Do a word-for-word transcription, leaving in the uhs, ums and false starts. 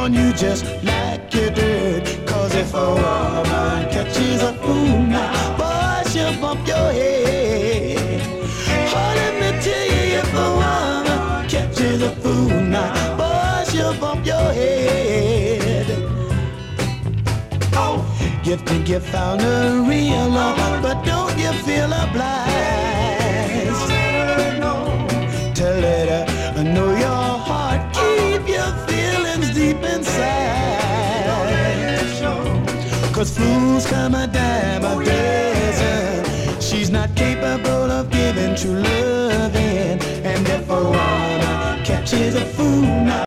on you just like you did. Cause if a woman catches a fool now, boy, she'll bump your head. Oh, let me tell you, if a woman catches a fool now, boy, she'll bump your head. Oh, you think you found a real love, but don't you feel obliged? Tell her I know your heart, keep your feelings deep inside. Cause fools come a dime a dozen. She's not capable of giving true loving. And if a woman catches a fool now,